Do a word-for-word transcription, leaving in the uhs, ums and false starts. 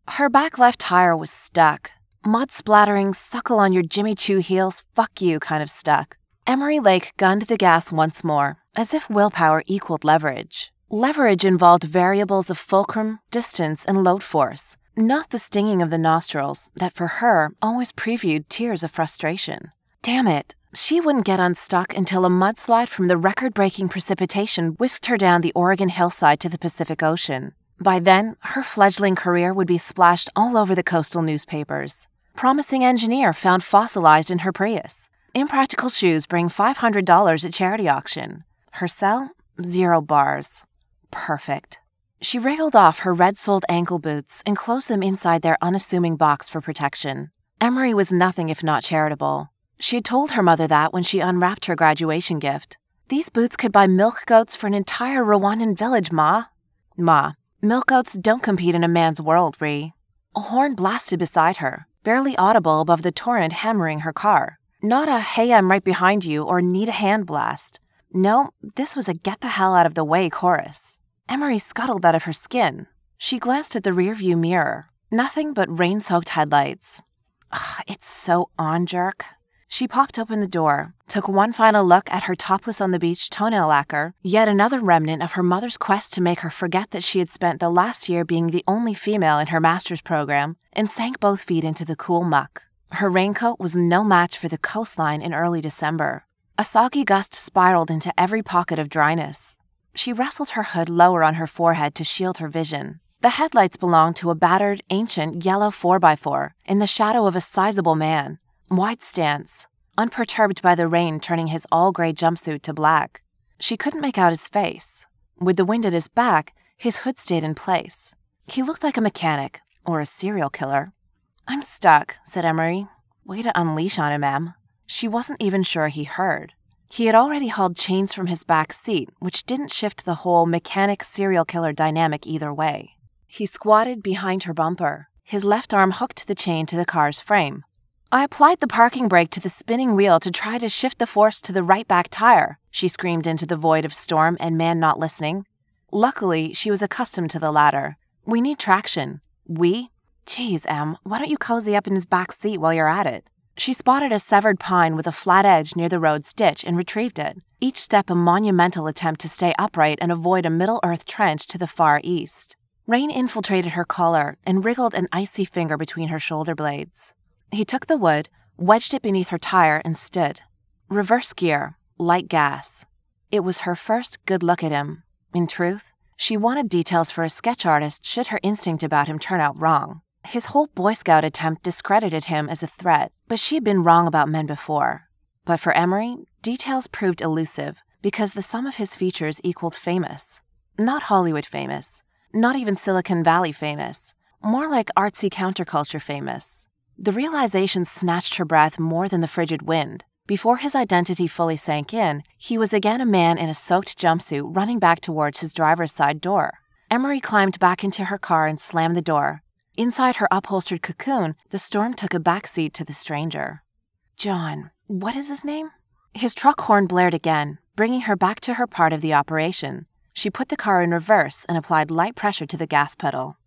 Her back left tire was stuck. Mud splattering, suckle on your Jimmy Choo heels, fuck you kind of stuck. Emery Lake gunned the gas once more, as if willpower equaled leverage. Leverage involved variables of fulcrum, distance, and load force, not the stinging of the nostrils that for her always previewed tears of frustration. Damn it, she wouldn't get unstuck until a mudslide from the record-breaking precipitation whisked her down the Oregon hillside to the Pacific Ocean. By then, her fledgling career would be splashed all over the coastal newspapers. Promising engineer found fossilized in her Prius. Impractical shoes bring five hundred dollars at charity auction. Her cell? Zero bars. Perfect. She wriggled off her red-soled ankle boots and closed them inside their unassuming box for protection. Emery was nothing if not charitable. She had told her mother that when she unwrapped her graduation gift. These boots could buy milk goats for an entire Rwandan village, Ma. Ma, milk goats don't compete in a man's world, Ree. A horn blasted beside her, barely audible above the torrent hammering her car. Not a, hey, I'm right behind you, or need a hand blast. No, this was a get the hell out of the way chorus. Emery scuttled out of her skin. She glanced at the rearview mirror. Nothing but rain-soaked headlights. Ugh, it's so on, jerk. She popped open the door, took one final look at her topless-on-the-beach toenail lacquer, yet another remnant of her mother's quest to make her forget that she had spent the last year being the only female in her master's program, and sank both feet into the cool muck. Her raincoat was no match for the coastline in early December. A soggy gust spiraled into every pocket of dryness. She wrestled her hood lower on her forehead to shield her vision. The headlights belonged to a battered, ancient yellow four by four in the shadow of a sizable man, wide stance, unperturbed by the rain turning his all-gray jumpsuit to black. She couldn't make out his face. With the wind at his back, his hood stayed in place. He looked like a mechanic, or a serial killer. "I'm stuck," said Emery. "Way to unleash on him, Em." She wasn't even sure he heard. He had already hauled chains from his back seat, which didn't shift the whole mechanic-serial killer dynamic either way. He squatted behind her bumper. His left arm hooked the chain to the car's frame. "I applied the parking brake to the spinning wheel to try to shift the force to the right back tire," she screamed into the void of storm and man not listening. Luckily, she was accustomed to the latter. "We need traction." "We?" "Geez, Em, why don't you cozy up in his back seat while you're at it?" She spotted a severed pine with a flat edge near the road's ditch and retrieved it, each step a monumental attempt to stay upright and avoid a Middle-earth trench to the far east. Rain infiltrated her collar and wriggled an icy finger between her shoulder blades. He took the wood, wedged it beneath her tire, and stood. Reverse gear, light gas. It was her first good look at him. In truth, she wanted details for a sketch artist should her instinct about him turn out wrong. His whole Boy Scout attempt discredited him as a threat, but she had been wrong about men before. But for Emery, details proved elusive because the sum of his features equaled famous. Not Hollywood famous, not even Silicon Valley famous, more like artsy counterculture famous. The realization snatched her breath more than the frigid wind. Before his identity fully sank in, he was again a man in a soaked jumpsuit running back towards his driver's side door. Emery climbed back into her car and slammed the door. Inside her upholstered cocoon, the storm took a backseat to the stranger. John, what is his name? His truck horn blared again, bringing her back to her part of the operation. She put the car in reverse and applied light pressure to the gas pedal.